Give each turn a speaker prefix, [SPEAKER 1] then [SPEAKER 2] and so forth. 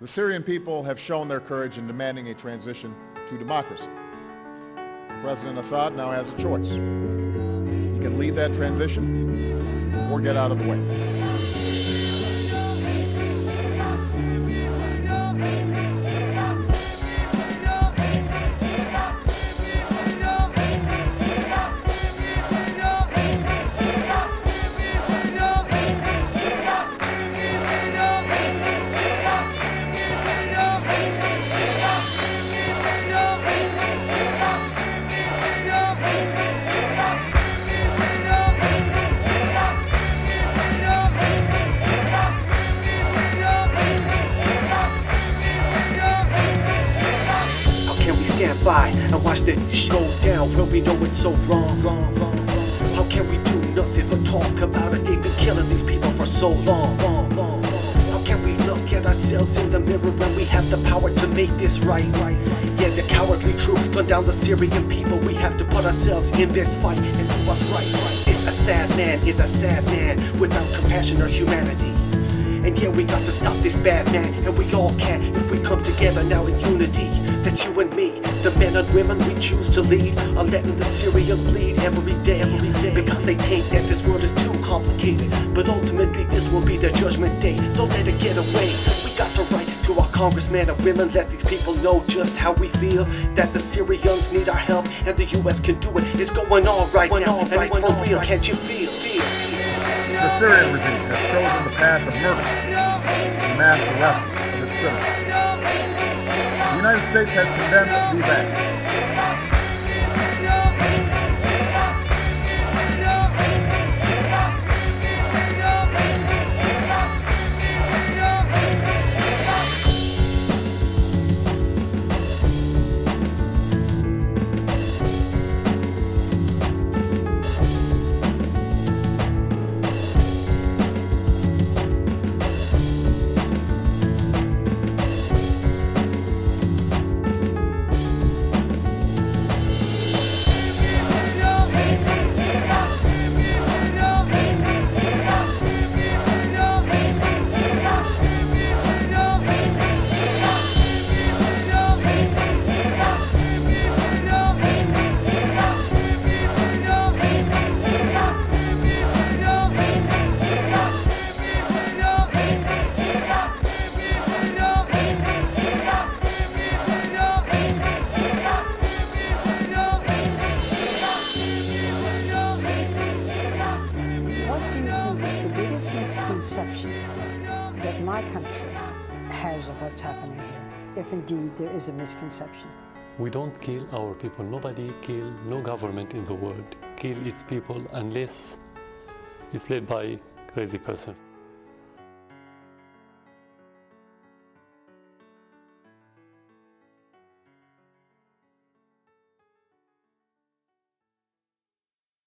[SPEAKER 1] The Syrian people have shown their courage in demanding a transition to democracy. President Assad now has a choice. He can lead that transition or get out of the way.
[SPEAKER 2] Stand by and watch this go down when we know it's so wrong. How can we do nothing but talk about it? They've been killing these people for so long. How can we look at ourselves in the mirror when we have the power to make this right? Yeah, the cowardly troops gun down the Syrian people. We have to put ourselves in this fight and do what's right. It's a sad man without compassion or humanity. And yeah, we got to stop this bad man, and we all can if we come together now in unity. That's you and me, the men and women we choose to lead are letting the Syrians bleed every day. Because they think that this world is too complicated, but ultimately this will be their judgment day. Don't let it get away. We got to write to our congressmen and women, let these people know just how we feel, that the Syrians need our help and the US can do it. It's going on right now, and it's for real, can't you feel?
[SPEAKER 1] The Syrian regime has chosen the path of murder and mass arrests of its citizens. The United States has condemned these acts.
[SPEAKER 3] Misconception that my country has of what's happening here, if indeed there is a misconception.
[SPEAKER 4] We don't kill our people. Nobody kill, no government in the world kill its people unless it's led by a crazy person.